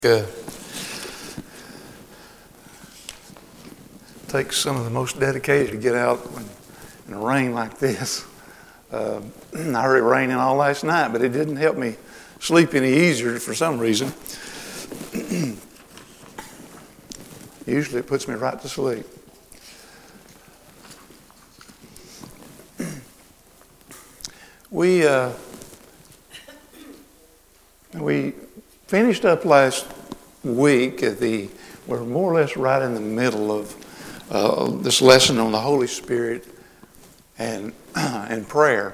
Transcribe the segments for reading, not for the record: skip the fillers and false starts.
Uh, Takes some of the most dedicated to get out in the rain like this. I heard it raining all last night, but it didn't help me sleep any easier for some reason. Usually it puts me right to sleep. We finished up last week we're more or less right in the middle of this lesson on the Holy Spirit and prayer.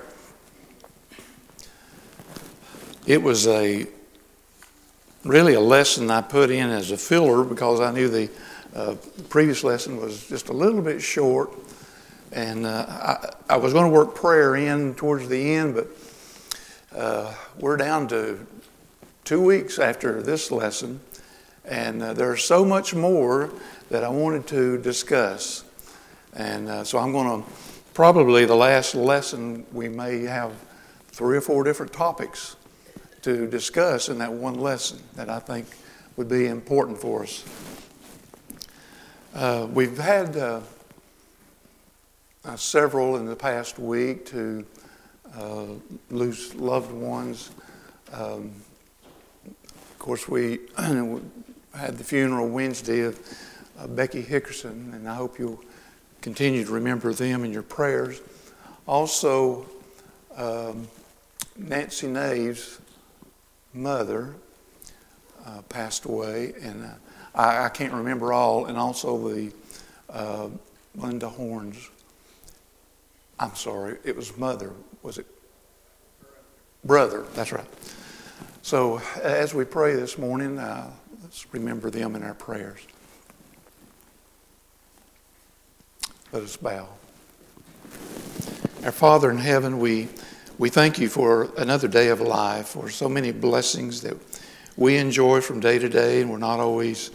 It was really a lesson I put in as a filler because I knew the previous lesson was just a little bit short, and I was going to work prayer in towards the end, but we're down to 2 weeks after this lesson, and there's so much more that I wanted to discuss. And so I'm going to, probably the last lesson, we may have 3 or 4 different topics to discuss in that one lesson that I think would be important for us. We've had several in the past week to lose loved ones. Of course, we had the funeral Wednesday of Becky Hickerson, and I hope you'll continue to remember them in your prayers. Also, Nancy Nave's mother passed away, and I can't remember all, and also the Linda Horn's. I'm sorry, it was mother. Was it? Brother, that's right. So as we pray this morning, let's remember them in our prayers. Let us bow. Our Father in heaven, we thank you for another day of life, for so many blessings that we enjoy from day to day, and we're not always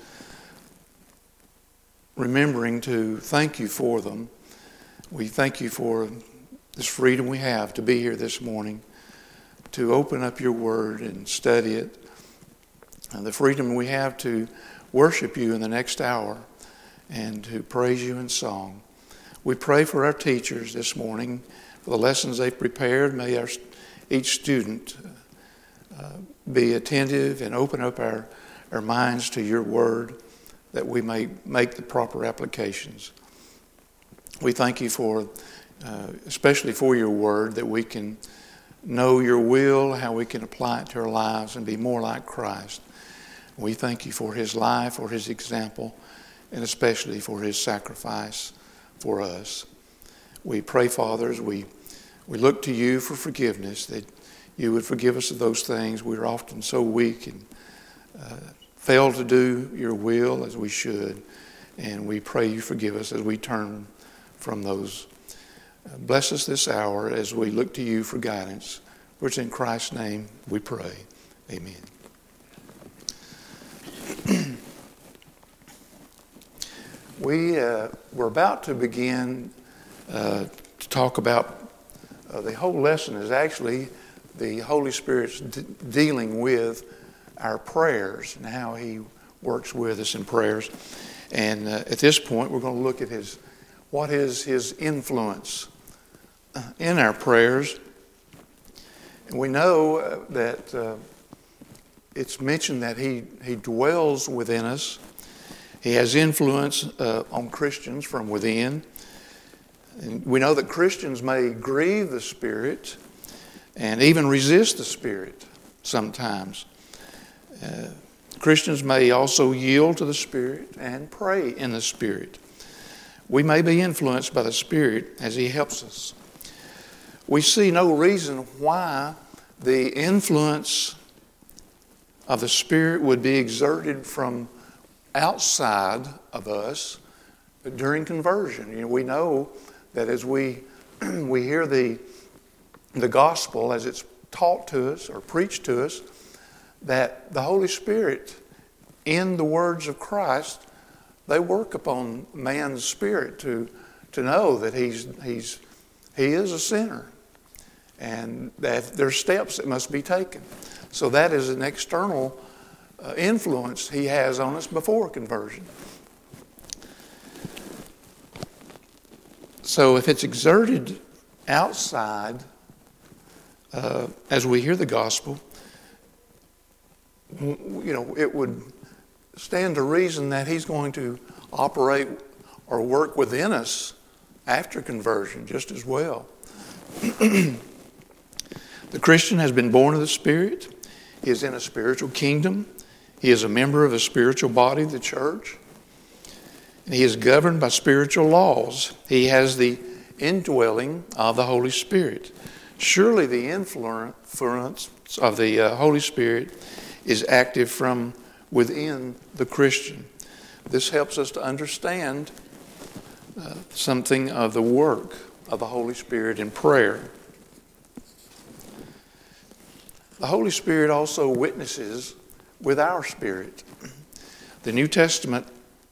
remembering to thank you for them. We thank you for this freedom we have to be here this morning, to open up your word and study it, and the freedom we have to worship you in the next hour and to praise you in song. We pray for our teachers this morning, for the lessons they've prepared. May each student be attentive and open up our minds to your word, that we may make the proper applications. We thank you for, especially for your word, that we can know your will, how we can apply it to our lives and be more like Christ. We thank you for his life, for his example, and especially for his sacrifice for us. We pray, Father, as we look to you for forgiveness, that you would forgive us of those things. We're often so weak and fail to do your will as we should, and we pray you forgive us as we turn from those. Bless us this hour as we look to you for guidance. For it's in Christ's name we pray. Amen. We're about to begin to talk about the whole lesson is actually the Holy Spirit's dealing with our prayers and how he works with us in prayers. And at this point, we're going to look at what is his influence in our prayers. And we know that it's mentioned that he dwells within us. He has influence on Christians from within. And we know that Christians may grieve the Spirit and even resist the Spirit sometimes. Christians may also yield to the Spirit and pray in the Spirit. We may be influenced by the Spirit as he helps us. We see no reason why the influence of the Spirit would be exerted from outside of us during conversion. We know that as we hear the gospel as it's taught to us or preached to us, that the Holy Spirit in the words of Christ, they work upon man's spirit to know that he is a sinner and that there's steps that must be taken. So that is an external influence he has on us before conversion. So if it's exerted outside, as we hear the gospel, it would stand to reason that he's going to operate or work within us after conversion just as well. The Christian has been born of the Spirit. He is in a spiritual kingdom. He is a member of a spiritual body, the church. And he is governed by spiritual laws. He has the indwelling of the Holy Spirit. Surely the influence of the Holy Spirit is active from within the Christian. This helps us to understand something of the work of the Holy Spirit in prayer. The Holy Spirit also witnesses with our spirit. The New Testament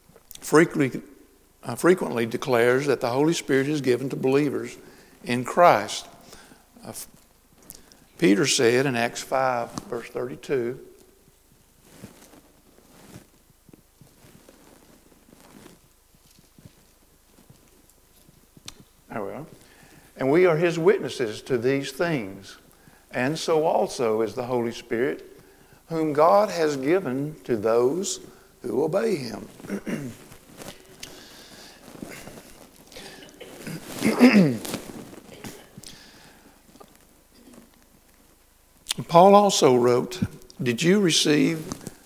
frequently declares that the Holy Spirit is given to believers in Christ. Peter said in Acts 5, verse 32, there we are. And we are his witnesses to these things, and so also is the Holy Spirit, whom God has given to those who obey him. Paul also wrote, "Did you receive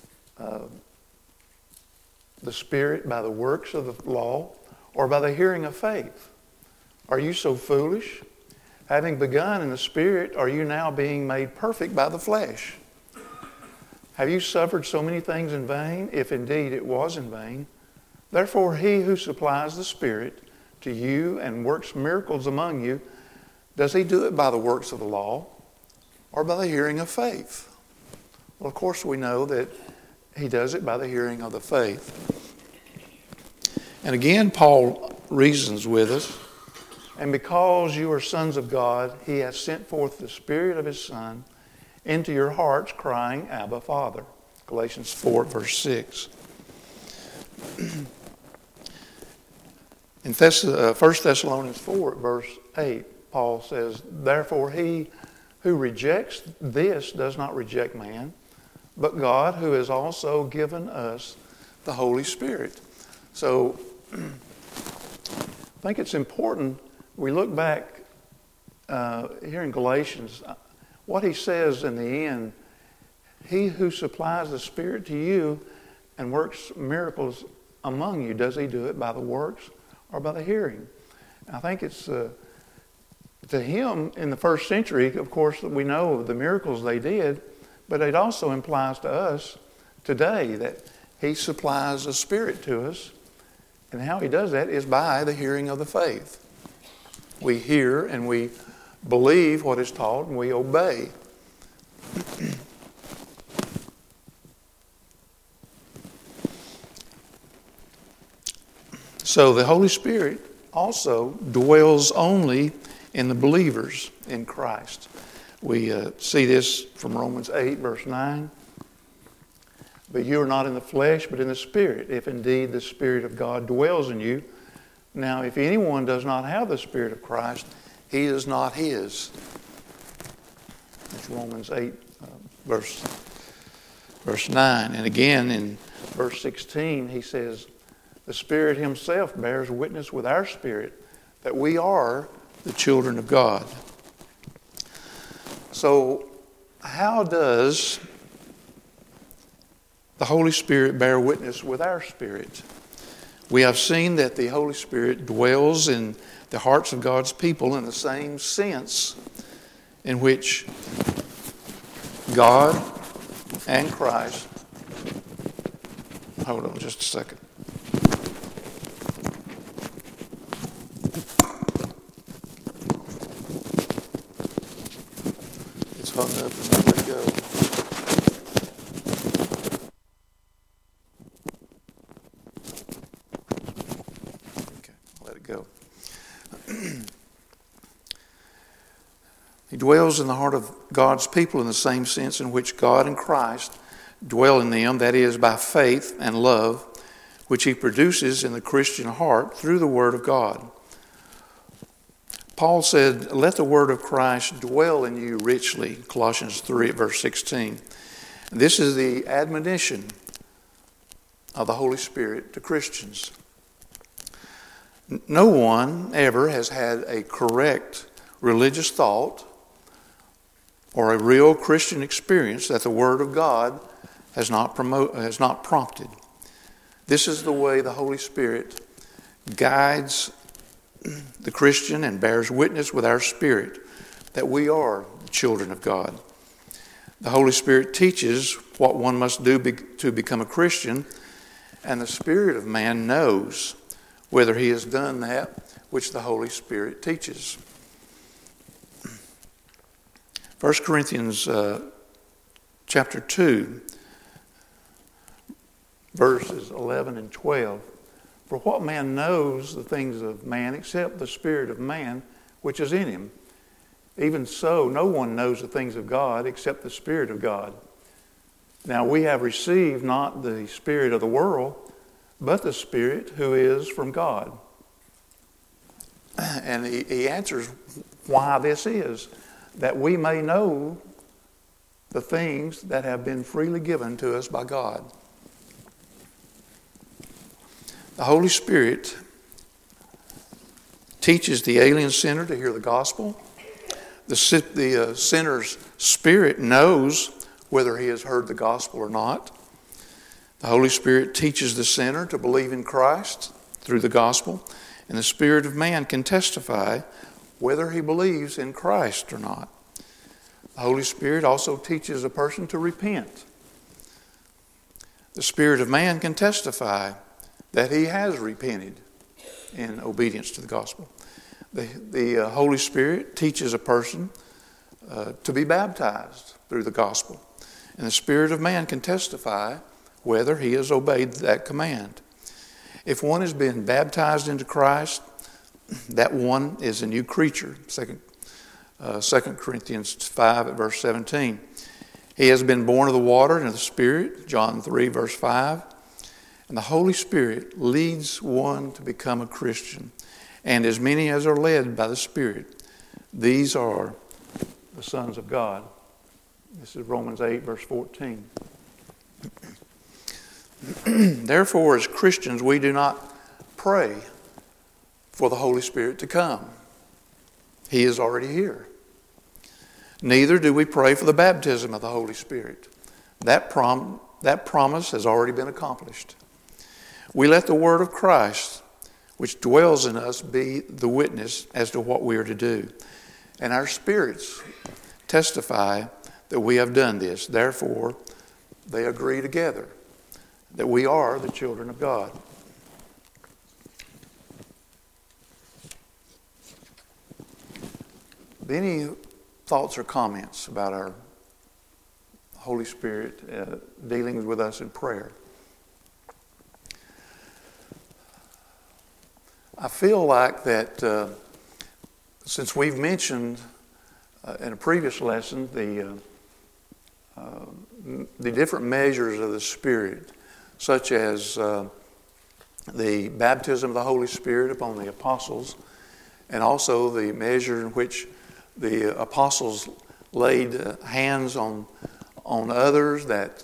the Spirit by the works of the law or by the hearing of faith? Are you so foolish? Having begun in the Spirit, are you now being made perfect by the flesh? Have you suffered so many things in vain, if indeed it was in vain? Therefore he who supplies the Spirit to you and works miracles among you, does he do it by the works of the law or by the hearing of faith?" Well, of course we know that he does it by the hearing of the faith. And again, Paul reasons with us, "And because you are sons of God, he has sent forth the Spirit of his Son into your hearts, crying, Abba, Father." Galatians 4, verse 6. In 1 Thessalonians 4, verse 8, Paul says, "Therefore he who rejects this does not reject man, but God, who has also given us the Holy Spirit." So I think it's important we look back here in Galatians, what he says in the end, he who supplies the Spirit to you and works miracles among you, does he do it by the works or by the hearing? I think it's to him in the first century, of course, we know the miracles they did, but it also implies to us today that he supplies a Spirit to us, and how he does that is by the hearing of the faith. We hear and we believe what is taught and we obey. So the Holy Spirit also dwells only in the believers in Christ. We see this from Romans 8, verse 9. "But you are not in the flesh, but in the Spirit, if indeed the Spirit of God dwells in you. Now, if anyone does not have the Spirit of Christ, he is not his." That's Romans 8, verse 9. And again in verse 16, he says, "The Spirit himself bears witness with our spirit that we are the children of God." So, how does the Holy Spirit bear witness with our spirit? We have seen that the Holy Spirit dwells in the hearts of God's people in the same sense in which God and Christ... Hold on just a second. It's hung up and I let it go. Go. He dwells in the heart of God's people in the same sense in which God and Christ dwell in them, that is, by faith and love, which he produces in the Christian heart through the Word of God. Paul said, let the word of Christ dwell in you richly, Colossians 3 verse 16. This is the admonition of the Holy Spirit to Christians. No one ever has had a correct religious thought or a real Christian experience that the Word of God has not prompted. This is the way the Holy Spirit guides the Christian and bears witness with our spirit that we are children of God. The Holy Spirit teaches what one must do to become a Christian, and the spirit of man knows whether he has done that which the Holy Spirit teaches. 1 Corinthians chapter 2, verses 11 and 12. For what man knows the things of man except the spirit of man which is in him? Even so, no one knows the things of God except the Spirit of God. Now we have received not the spirit of the world, but the Spirit who is from God. And he answers why this is, that we may know the things that have been freely given to us by God. The Holy Spirit teaches the alien sinner to hear the gospel. The sinner's spirit knows whether he has heard the gospel or not. The Holy Spirit teaches the sinner to believe in Christ through the gospel, and the spirit of man can testify whether he believes in Christ or not. The Holy Spirit also teaches a person to repent. The spirit of man can testify that he has repented in obedience to the gospel. The Holy Spirit teaches a person to be baptized through the gospel. And the spirit of man can testify whether he has obeyed that command. If one has been baptized into Christ, that one is a new creature. 2 Corinthians 5 at verse 17. He has been born of the water and of the Spirit, John 3 verse 5. And the Holy Spirit leads one to become a Christian. And as many as are led by the Spirit, these are the sons of God. This is Romans 8, verse 14. Therefore, as Christians, we do not pray for the Holy Spirit to come. He is already here. Neither do we pray for the baptism of the Holy Spirit. That promise has already been accomplished. We let the word of Christ, which dwells in us, be the witness as to what we are to do. And our spirits testify that we have done this. Therefore, they agree together that we are the children of God. Any thoughts or comments about our Holy Spirit dealing with us in prayer? I feel like that since we've mentioned in a previous lesson the different measures of the Spirit, such as the baptism of the Holy Spirit upon the apostles, and also the measure in which the apostles laid hands on others, that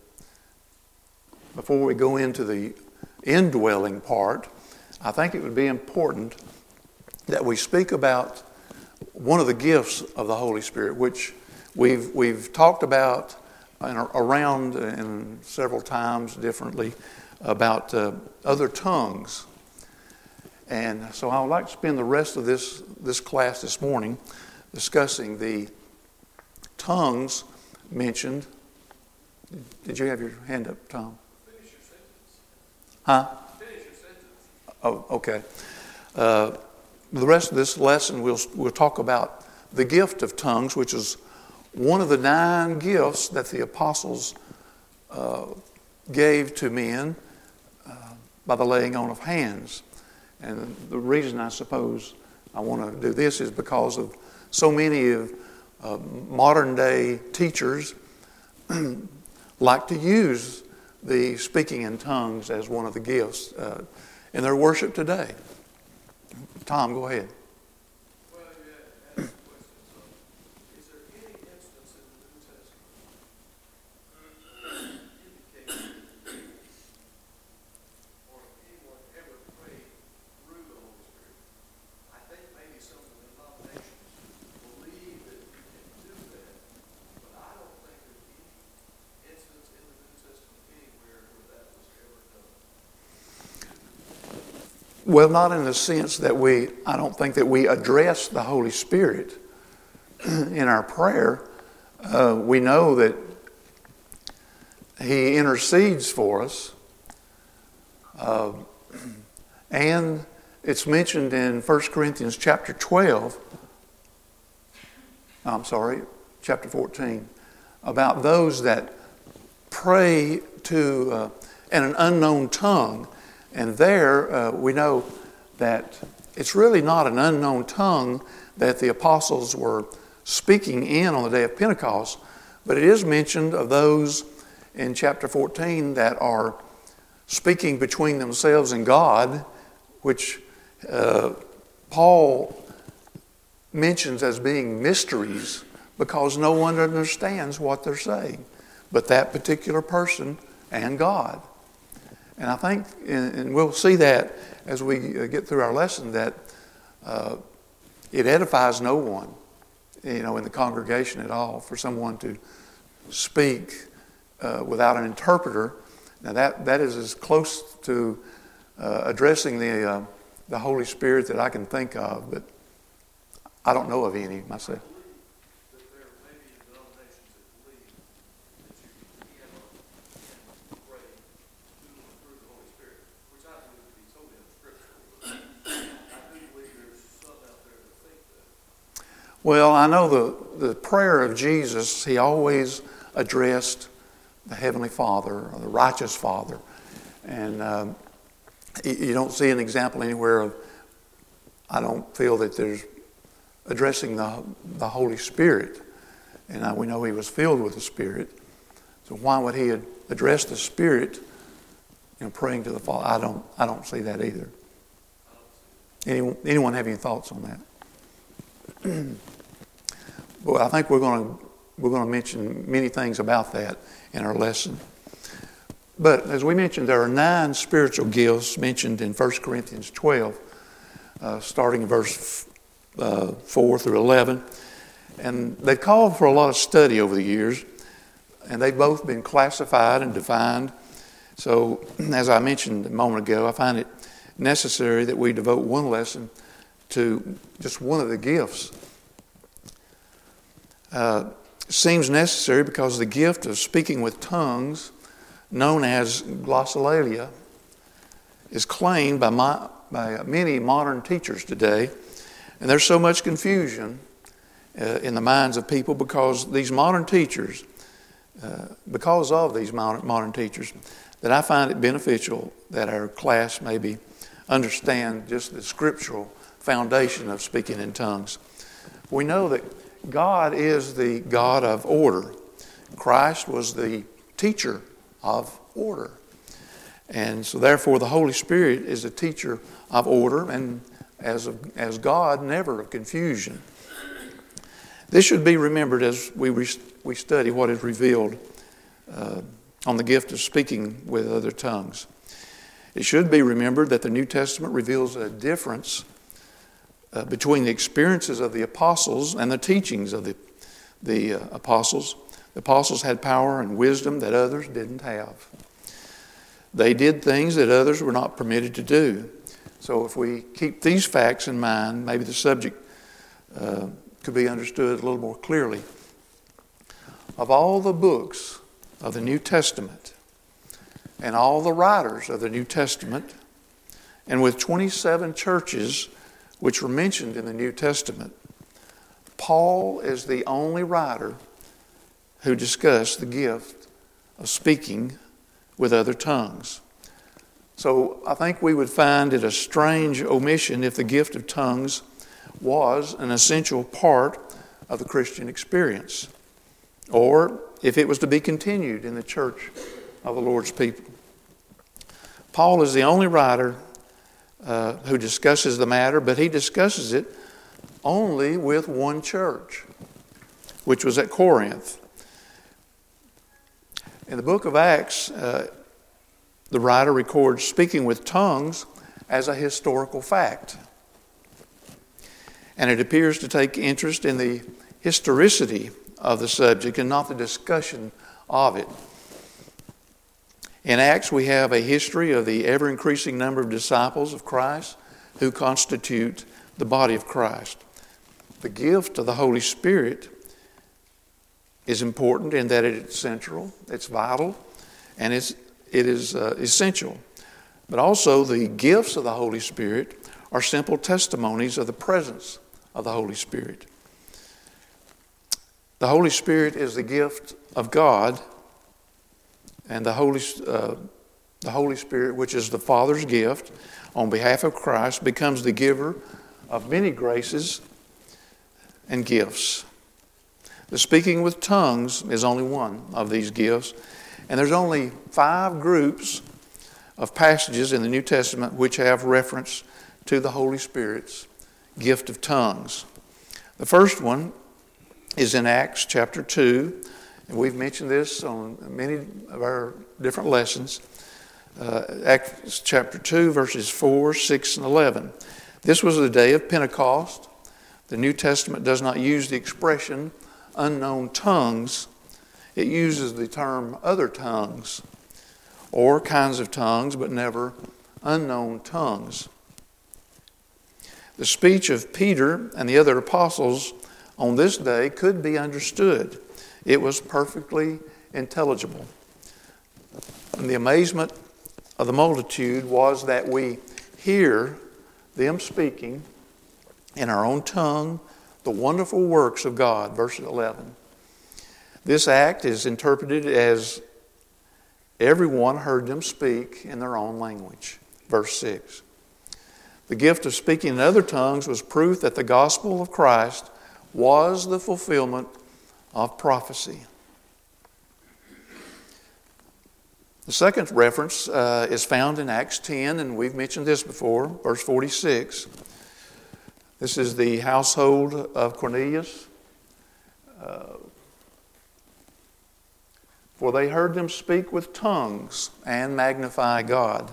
before we go into the indwelling part, I think it would be important that we speak about one of the gifts of the Holy Spirit, which we've talked about around and several times differently about other tongues. And so I would like to spend the rest of this class this morning discussing the tongues mentioned. Did you have your hand up, Tom? Finish your sentence. Huh? Finish your sentence. Oh, okay. The rest of this lesson we'll talk about the gift of tongues, which is one of the 9 gifts that the apostles gave to men by the laying on of hands. And the reason I suppose I want to do this is because of so many of modern day teachers like to use the speaking in tongues as one of the gifts in their worship today. Tom, go ahead. Well, you had asked the question, so is there any instance in the New Testament indicating or anyone ever prayed through the Holy Spirit? I think maybe some of the denominations believe that you can do that, but I don't think there's any instance in the New Testament anywhere where that was ever done. Well, not in the sense that I don't think that we address the Holy Spirit in our prayer. We know that He intercedes for us. And it's mentioned in 1 Corinthians chapter 14, about those that pray to in an unknown tongue. And there we know that it's really not an unknown tongue that the apostles were speaking in on the day of Pentecost, but it is mentioned of those in chapter 14 that are speaking between themselves and God, which Paul mentions as being mysteries because no one understands what they're saying but that particular person and God. And I think, and we'll see that as we get through our lesson, that it edifies no one, in the congregation at all, for someone to speak without an interpreter. Now that is as close to addressing the Holy Spirit that I can think of, but I don't know of any myself. That there may be denominations that believe that you can pray through the Holy Spirit, which I believe to be totally unscriptural. I do believe there's some out there that think that. Well, I know the prayer of Jesus, He always addressed the Heavenly Father, or the righteous Father. And you don't see an example anywhere of, I don't feel that there's addressing the Holy Spirit. And we know He was filled with the Spirit. So why would He address the Spirit praying to the Father? I don't see that either. Anyone have any thoughts on that? Well, I think we're going to mention many things about that in our lesson. But as we mentioned, there are 9 spiritual gifts mentioned in 1 Corinthians 12, starting in verse 4 through 11. And they've called for a lot of study over the years, and they've both been classified and defined. So, as I mentioned a moment ago, I find it necessary that we devote one lesson to just one of the gifts. Seems necessary because the gift of speaking with tongues, known as glossolalia, is claimed by many modern teachers today. And there's so much confusion in the minds of people because these modern teachers, because of these modern teachers, that I find it beneficial that our class maybe understand just the scriptural foundation of speaking in tongues. We know that God is the God of order. Christ was the teacher of order. And so therefore the Holy Spirit is a teacher of order and as God, never of confusion. This should be remembered as we study what is revealed on the gift of speaking with other tongues. It should be remembered that the New Testament reveals a difference between the experiences of the apostles and the teachings of the apostles. The apostles had power and wisdom that others didn't have. They did things that others were not permitted to do. So if we keep these facts in mind, maybe the subject could be understood a little more clearly. Of all the books of the New Testament and all the writers of the New Testament, and with 27 churches which were mentioned in the New Testament, Paul is the only writer who discussed the gift of speaking with other tongues. So I think we would find it a strange omission if the gift of tongues was an essential part of the Christian experience, or if it was to be continued in the church of the Lord's people. Paul is the only writer who discusses the matter, but he discusses it only with one church, which was at Corinth. In the book of Acts, the writer records speaking with tongues as a historical fact. And it appears to take interest in the historicity of the subject and not the discussion of it. In Acts, we have a history of the ever-increasing number of disciples of Christ who constitute the body of Christ. The gift of the Holy Spirit is important in that it's central, it's vital, and it is essential. But also the gifts of the Holy Spirit are simple testimonies of the presence of the Holy Spirit. The Holy Spirit is the gift of God, and the Holy Spirit, which is the Father's gift on behalf of Christ, becomes the giver of many graces and gifts. The speaking with tongues is only one of these gifts, and there's only 5 groups of passages in the New Testament which have reference to the Holy Spirit's gift of tongues. The first one is in Acts chapter 2, and we've mentioned this on many of our different lessons. Acts chapter 2, verses 4, 6, and 11. This was the day of Pentecost. The New Testament does not use the expression unknown tongues. It uses the term other tongues or kinds of tongues, but never unknown tongues. The speech of Peter and the other apostles on this day could be understood. It was perfectly intelligible. And the amazement of the multitude was that we hear them speaking in our own tongue the wonderful works of God, verse 11. This act is interpreted as everyone heard them speak in their own language, verse 6. The gift of speaking in other tongues was proof that the gospel of Christ was the fulfillment of prophecy. The second reference is found in Acts 10, and we've mentioned this before, verse 46. This is the household of Cornelius. For they heard them speak with tongues and magnify God.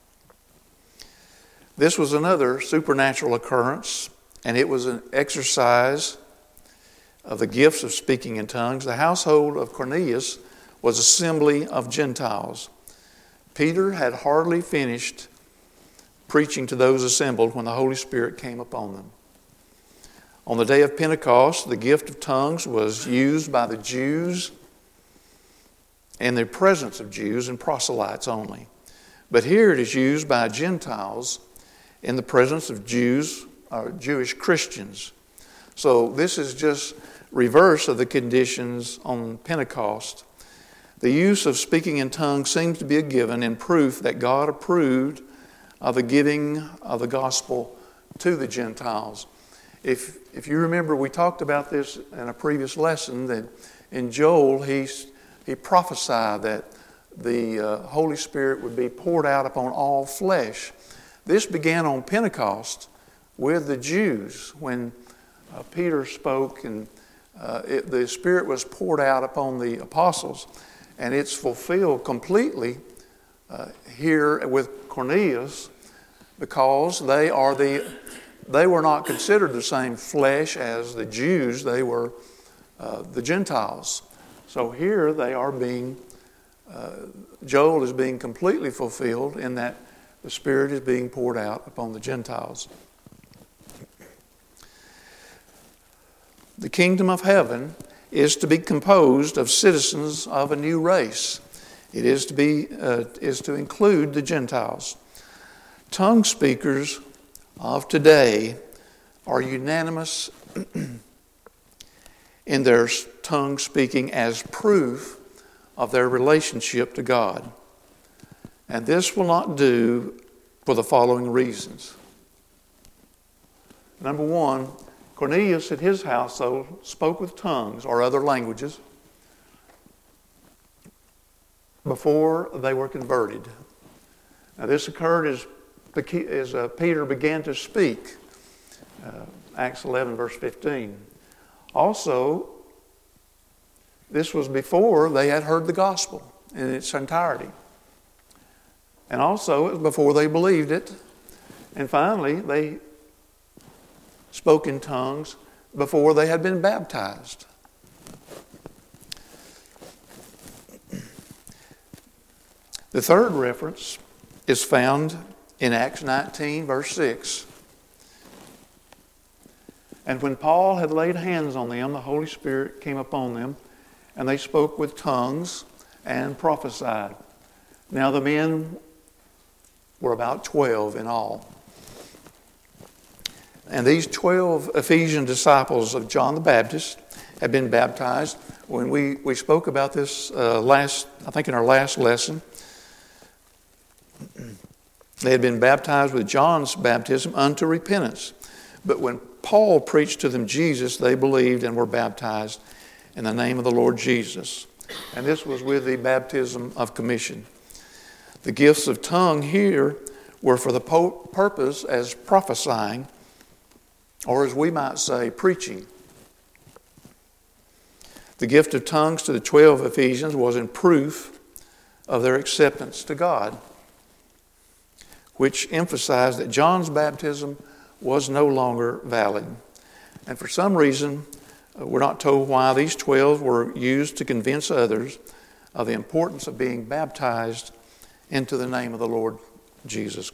This was another supernatural occurrence, and it was an exercise of the gifts of speaking in tongues. The household of Cornelius was an assembly of Gentiles. Peter had hardly finished preaching to those assembled when the Holy Spirit came upon them. On the day of Pentecost, the gift of tongues was used by the Jews in the presence of Jews and proselytes only. But here it is used by Gentiles in the presence of Jews or Jewish Christians. So this is just reverse of the conditions on Pentecost. The use of speaking in tongues seems to be a given in proof that God approved of the giving of the gospel to the Gentiles. If you remember, we talked about this in a previous lesson, that in Joel he prophesied that the Holy Spirit would be poured out upon all flesh. This began on Pentecost with the Jews when Peter spoke, and the Spirit was poured out upon the apostles, and it's fulfilled completely here with Cornelius, because they were not considered the same flesh as the Jews. They were the Gentiles. So here they are Joel is being completely fulfilled in that the Spirit is being poured out upon the Gentiles. The kingdom of heaven is to be composed of citizens of a new race. It is to include the Gentiles. Tongue speakers of today are unanimous in their tongue speaking as proof of their relationship to God. And this will not do for the following reasons. Number one, Cornelius at his household spoke with tongues or other languages. before they were converted. Now this occurred as Peter began to speak, Acts 11 verse 15. Also, this was before they had heard the gospel in its entirety. And also, it was before they believed it. And finally, they spoke in tongues before they had been baptized. The third reference is found in Acts 19, verse 6. And when Paul had laid hands on them, the Holy Spirit came upon them, and they spoke with tongues and prophesied. Now the men were about 12 in all. And these 12 Ephesian disciples of John the Baptist had been baptized. When we spoke about this in our last lesson, they had been baptized with John's baptism unto repentance. But when Paul preached to them Jesus, they believed and were baptized in the name of the Lord Jesus. And this was with the baptism of commission. The gifts of tongue here were for the purpose as prophesying, or as we might say, preaching. The gift of tongues to the 12 Ephesians was in proof of their acceptance to God, which emphasized that John's baptism was no longer valid. And for some reason, we're not told why these 12 were used to convince others of the importance of being baptized into the name of the Lord Jesus.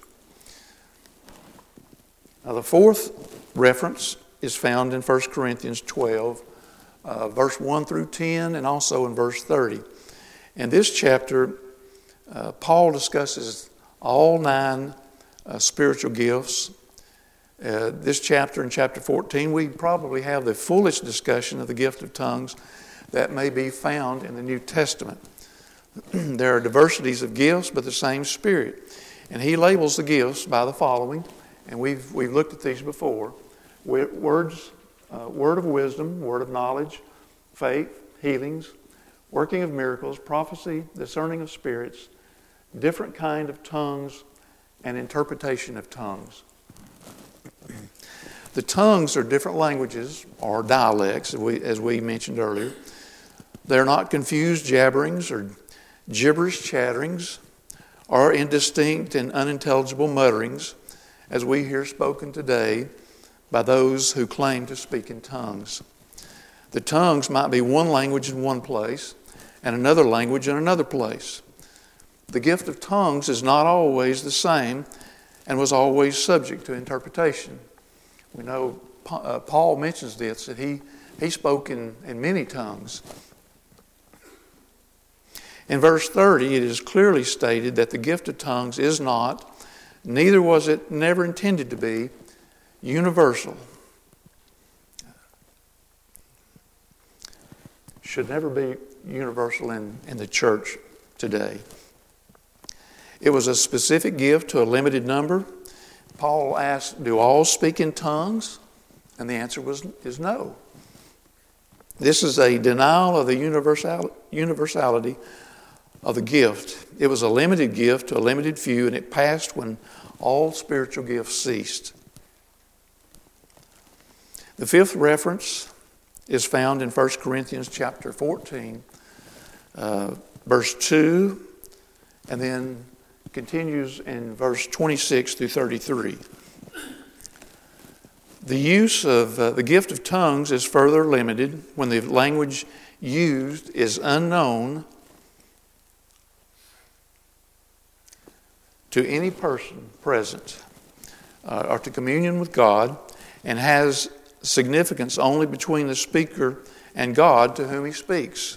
Now, the fourth reference is found in 1 Corinthians 12, verse 1 through 10, and also in verse 30. In this chapter, Paul discusses all 9 spiritual gifts. This chapter, in chapter 14, we probably have the fullest discussion of the gift of tongues that may be found in the New Testament. There are diversities of gifts, but the same Spirit. And he labels the gifts by the following, and we've looked at these before. Words, word of wisdom, word of knowledge, faith, healings, working of miracles, prophecy, discerning of spirits, different kind of tongues, and interpretation of tongues. The tongues are different languages or dialects, as we mentioned earlier. They're not confused jabberings or gibberish chatterings or indistinct and unintelligible mutterings, as we hear spoken today by those who claim to speak in tongues. The tongues might be one language in one place and another language in another place. The gift of tongues is not always the same and was always subject to interpretation. We know Paul mentions this, that he spoke in many tongues. In verse 30, it is clearly stated that the gift of tongues is not, neither was it never intended to be, universal. Should never be universal in the church today. It was a specific gift to a limited number. Paul asked, do all speak in tongues? And the answer is no. This is a denial of the universality of the gift. It was a limited gift to a limited few, and it passed when all spiritual gifts ceased. The fifth reference is found in 1 Corinthians chapter 14, verse 2, and then continues in verse 26 through 33. The use of the gift of tongues is further limited when the language used is unknown to any person present or to communion with God, and has significance only between the speaker and God to whom he speaks.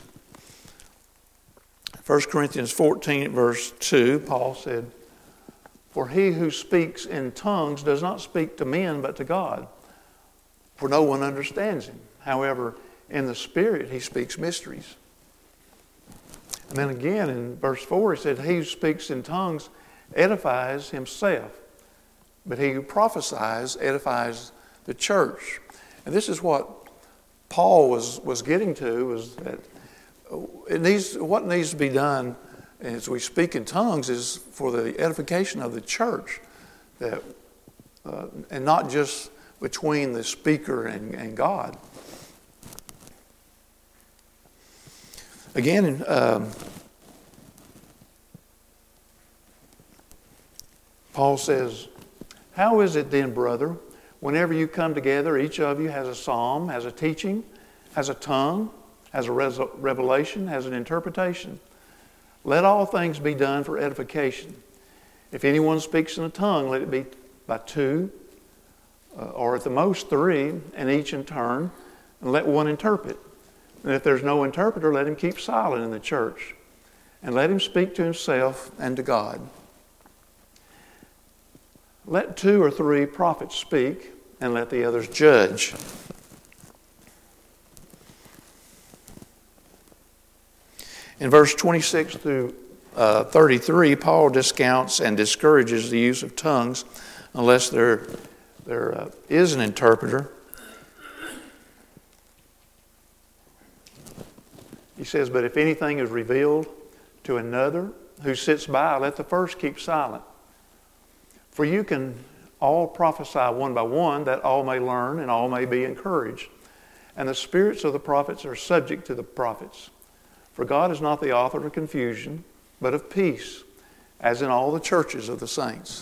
1 Corinthians 14, verse 2, Paul said, "For he who speaks in tongues does not speak to men but to God, for no one understands him. However, in the Spirit he speaks mysteries." And then again in verse 4 he said, "He who speaks in tongues edifies himself, but he who prophesies edifies the church." And this is what Paul was getting to, was that what needs to be done as we speak in tongues is for the edification of the church, that, and not just between the speaker and God. Again, Paul says, "How is it then, brother, whenever you come together, each of you has a psalm, has a teaching, has a tongue, has a revelation, has an interpretation? Let all things be done for edification. If anyone speaks in a tongue, let it be by two, or at the most three, and each in turn, and let one interpret. And if there's no interpreter, let him keep silent in the church, and let him speak to himself and to God. Let 2 or 3 prophets speak, and let the others judge." In verse 26 through 33, Paul discounts and discourages the use of tongues unless there is an interpreter. He says, "But if anything is revealed to another who sits by, let the first keep silent. For you can all prophesy one by one, that all may learn and all may be encouraged. And the spirits of the prophets are subject to the prophets. For God is not the author of confusion, but of peace, as in all the churches of the saints."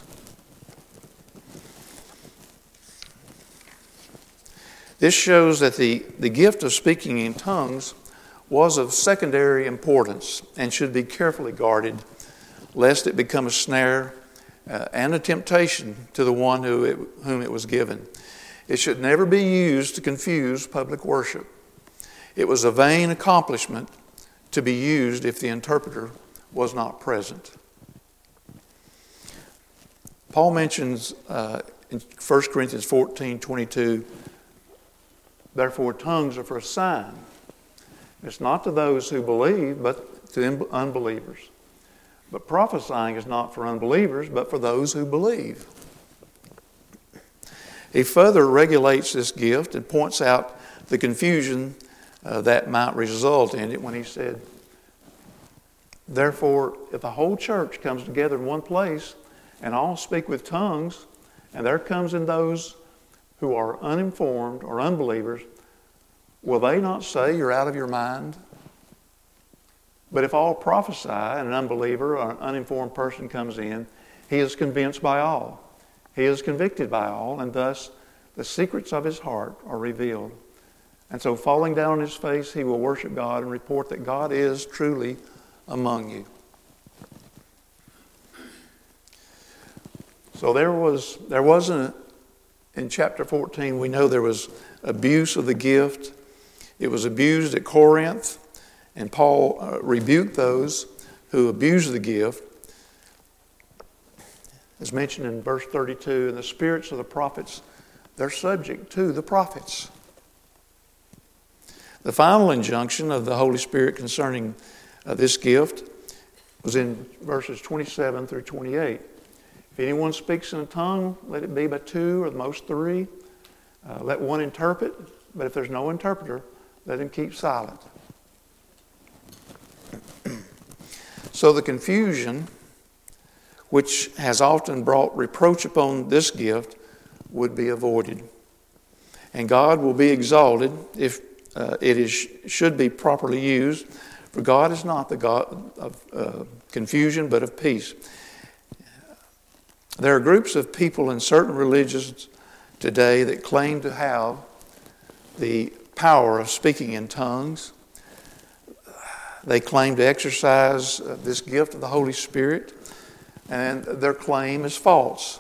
This shows that the gift of speaking in tongues was of secondary importance and should be carefully guarded, lest it become a snare and a temptation to the one whom it was given. It should never be used to confuse public worship. It was a vain accomplishment to be used if the interpreter was not present. Paul mentions in 1 Corinthians 14:22, "Therefore tongues are for a sign." It's not to those who believe, but to unbelievers. But prophesying is not for unbelievers, but for those who believe. He further regulates this gift and points out the confusion that might result in it when he said, "Therefore, if the whole church comes together in one place and all speak with tongues, and there comes in those who are uninformed or unbelievers, will they not say you're out of your mind? But if all prophesy and an unbeliever or an uninformed person comes in, he is convinced by all. He is convicted by all, and thus the secrets of his heart are revealed. And so falling down on his face, he will worship God and report that God is truly among you." So there wasn't, in chapter 14, we know there was abuse of the gift. It was abused at Corinth, and Paul rebuked those who abused the gift. As mentioned in verse 32, "And the spirits of the prophets, they're subject to the prophets." The final injunction of the Holy Spirit concerning this gift was in verses 27 through 28. "If anyone speaks in a tongue, let it be by 2 or the most 3. Let one interpret, but if there's no interpreter, let him keep silent." So the confusion, which has often brought reproach upon this gift, would be avoided. And God will be exalted if should be properly used, for God is not the God of confusion, but of peace. There are groups of people in certain religions today that claim to have the power of speaking in tongues. They claim to exercise this gift of the Holy Spirit, and their claim is false.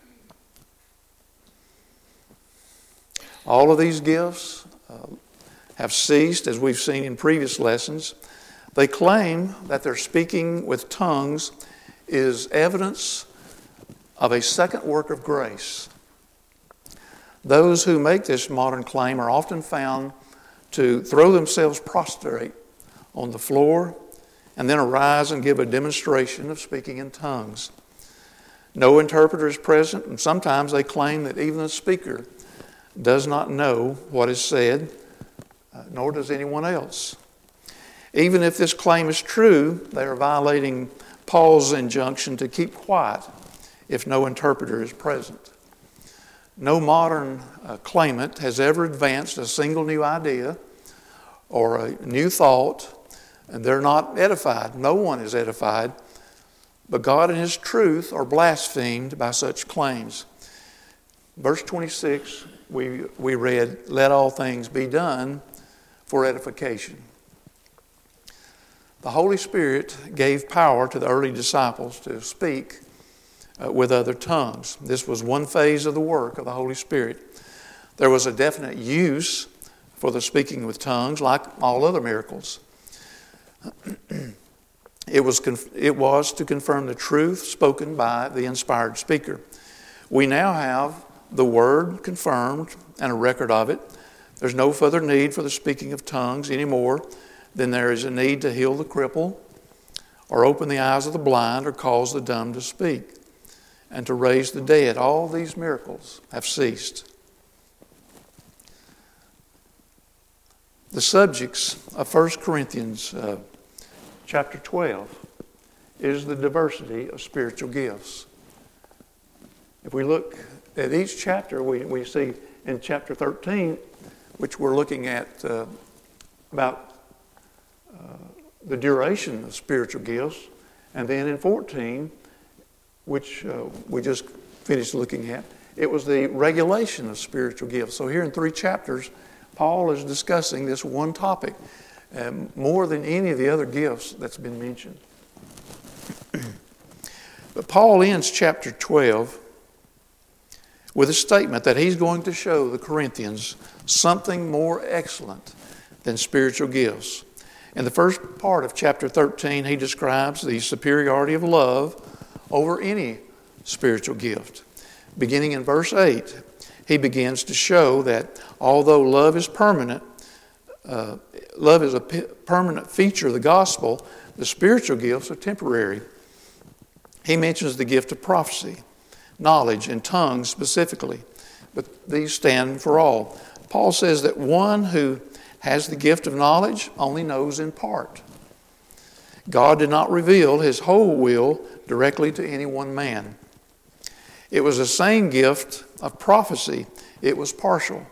All of these gifts have ceased, as we've seen in previous lessons. They claim that their speaking with tongues is evidence of a second work of grace. Those who make this modern claim are often found to throw themselves prostrate on the floor and then arise and give a demonstration of speaking in tongues. No interpreter is present, and sometimes they claim that even the speaker does not know what is said, nor does anyone else. Even if this claim is true, they are violating Paul's injunction to keep quiet if no interpreter is present. No modern claimant has ever advanced a single new idea or a new thought, and they're not edified. No one is edified, but God and His truth are blasphemed by such claims. Verse 26, we read, "Let all things be done for edification." The Holy Spirit gave power to the early disciples to speak with other tongues. This was one phase of the work of the Holy Spirit. There was a definite use for the speaking with tongues, like all other miracles. It was to confirm the truth spoken by the inspired speaker. We now have the Word confirmed and a record of it. There's no further need for the speaking of tongues anymore than there is a need to heal the cripple or open the eyes of the blind or cause the dumb to speak and to raise the dead. All these miracles have ceased. The subjects of 1 Corinthians chapter 12 is the diversity of spiritual gifts. If we look at each chapter, we see in chapter 13, which we're looking at about the duration of spiritual gifts, and then in 14, which we just finished looking at, it was the regulation of spiritual gifts. So here in 3 chapters, Paul is discussing this one topic more than any of the other gifts that's been mentioned. But Paul ends chapter 12 with a statement that he's going to show the Corinthians something more excellent than spiritual gifts. In the first part of chapter 13, he describes the superiority of love over any spiritual gift. Beginning in verse 8, he begins to show that although love is permanent, love is a permanent feature of the gospel, the spiritual gifts are temporary. He mentions the gift of prophecy, knowledge, and tongues specifically, but these stand for all. Paul says that one who has the gift of knowledge only knows in part. God did not reveal His whole will directly to any one man. It was the same gift of prophecy. It was partial.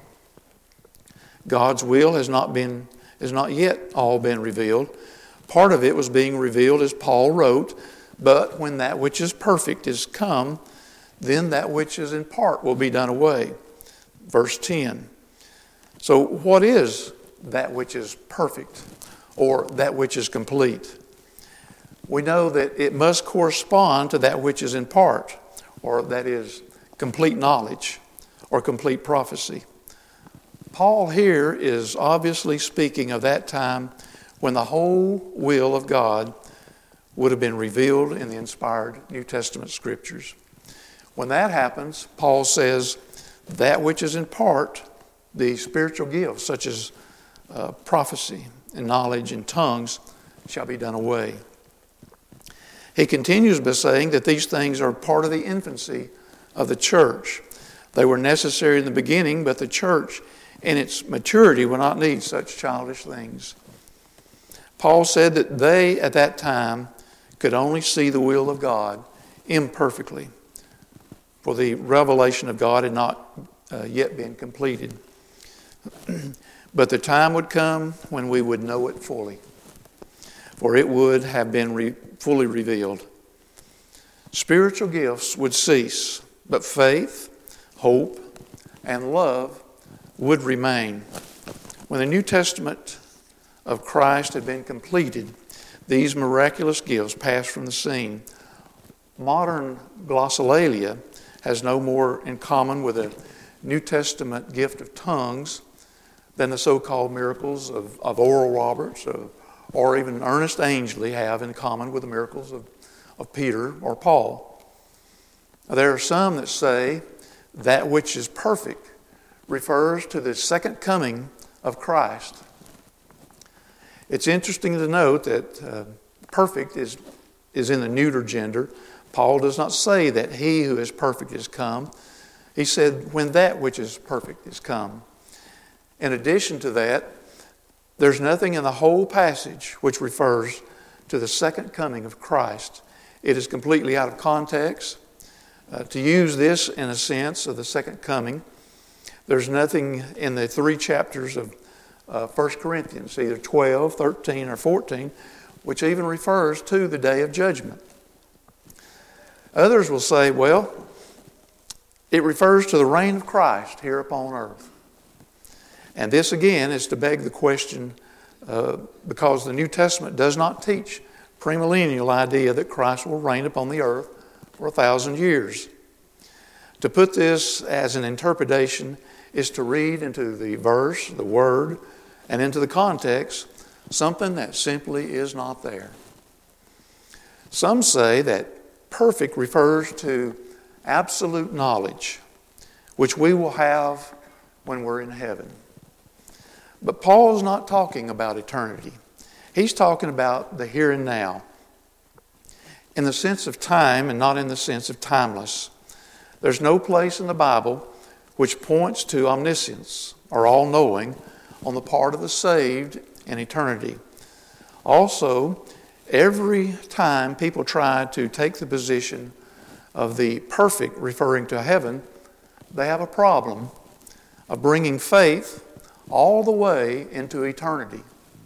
God's will has not yet all been revealed. Part of it was being revealed as Paul wrote, but when that which is perfect is come, then that which is in part will be done away. Verse 10. So what is that which is perfect or that which is complete? We know that it must correspond to that which is in part, or that is complete knowledge or complete prophecy. Paul here is obviously speaking of that time when the whole will of God would have been revealed in the inspired New Testament scriptures. When that happens, Paul says that which is in part, the spiritual gifts such as prophecy and knowledge and tongues, shall be done away. He continues by saying that these things are part of the infancy of the church. They were necessary in the beginning, but the church in its maturity will not need such childish things. Paul said that they at that time could only see the will of God imperfectly, for the revelation of God had not yet been completed. But the time would come when we would know it fully, for it would have been fully revealed. Spiritual gifts would cease, but faith, hope, and love would remain. When the New Testament of Christ had been completed, these miraculous gifts passed from the scene. Modern glossolalia has no more in common with a New Testament gift of tongues than the so-called miracles of Oral Roberts or even Ernest Angley have in common with the miracles of Peter or Paul. There are some that say that which is perfect refers to the second coming of Christ. It's interesting to note that perfect is in the neuter gender. Paul does not say that he who is perfect is come. He said when that which is perfect is come. In addition to that, There's nothing in the whole passage which refers to the second coming of Christ. It is completely out of context. To use this in a sense of the second coming, there's nothing in the 3 chapters of 1 Corinthians, either 12, 13, or 14, which even refers to the day of judgment. Others will say, well, it refers to the reign of Christ here upon earth. And this again is to beg the question, because the New Testament does not teach premillennial idea that Christ will reign upon the earth for 1,000 years. To put this as an interpretation is to read into the verse, the word, and into the context something that simply is not there. Some say that perfect refers to absolute knowledge, which we will have when we're in heaven. But Paul's not talking about eternity. He's talking about the here and now, in the sense of time and not in the sense of timeless. There's no place in the Bible which points to omniscience or all-knowing on the part of the saved in eternity. Also, every time people try to take the position of the perfect referring to heaven, they have a problem of bringing faith all the way into eternity.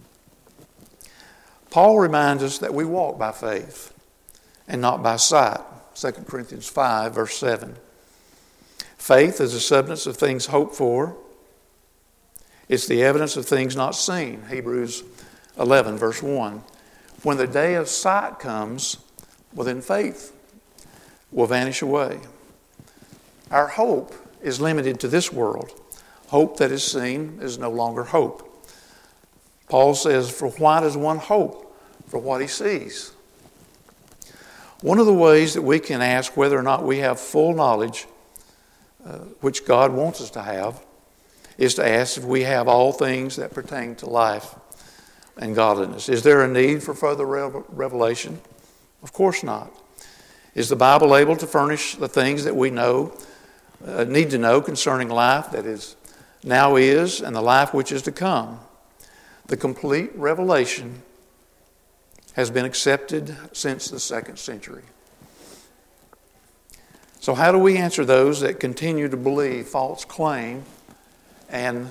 Paul reminds us that we walk by faith and not by sight. 2 Corinthians 5, verse 7. Faith is the substance of things hoped for. It's the evidence of things not seen. Hebrews 11, verse 1. When the day of sight comes, well then faith will vanish away. Our hope is limited to this world. Hope that is seen is no longer hope. Paul says, for why does one hope for what he sees? One of the ways that we can ask whether or not we have full knowledge, which God wants us to have, is to ask if we have all things that pertain to life and godliness. Is there a need for further revelation? Of course not. Is the Bible able to furnish the things that we need to know concerning life that is now is and the life which is to come? The complete revelation has been accepted since the 2nd century. So how do we answer those that continue to believe false claim and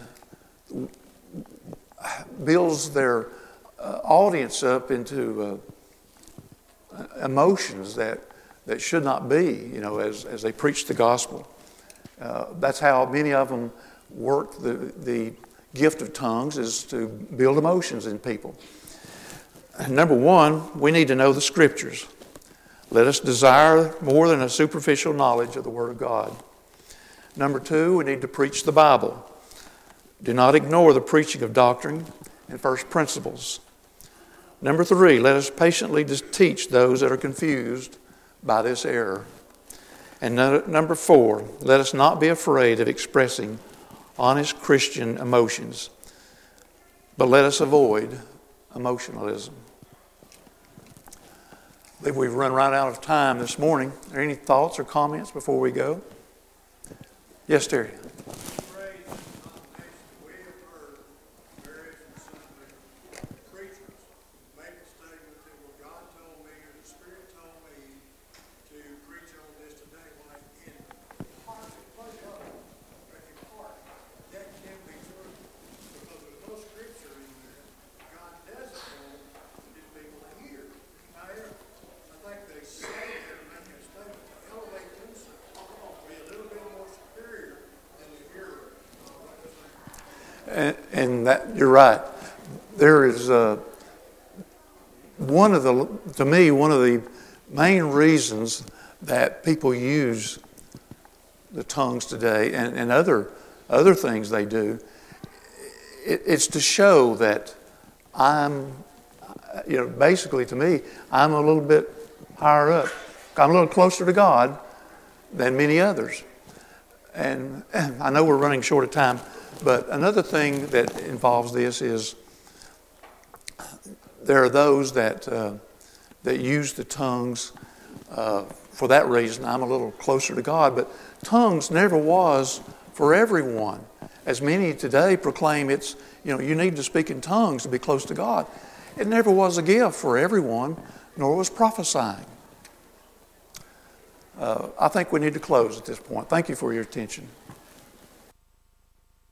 builds their audience up into emotions that should not be, as they preach the gospel? That's how many of them work the gift of tongues, is to build emotions in people. Number one, we need to know the Scriptures. Let us desire more than a superficial knowledge of the Word of God. Number two, we need to preach the Bible. Do not ignore the preaching of doctrine and first principles. Number three, let us patiently teach those that are confused by this error. And number four, let us not be afraid of expressing honest Christian emotions, but let us avoid emotionalism. I believe we've run right out of time this morning. Are there any thoughts or comments before we go? Yes, Terry. And that you're right. There is one of the main reasons that people use the tongues today and other things they do. It's to show that basically to me, I'm a little bit higher up. I'm a little closer to God than many others. And I know we're running short of time. But another thing that involves this is there are those that use the tongues for that reason. I'm a little closer to God, but tongues never was for everyone. as many today proclaim you need to speak in tongues to be close to God. It never was a gift for everyone, nor was prophesying. I think we need to close at this point. Thank you for your attention.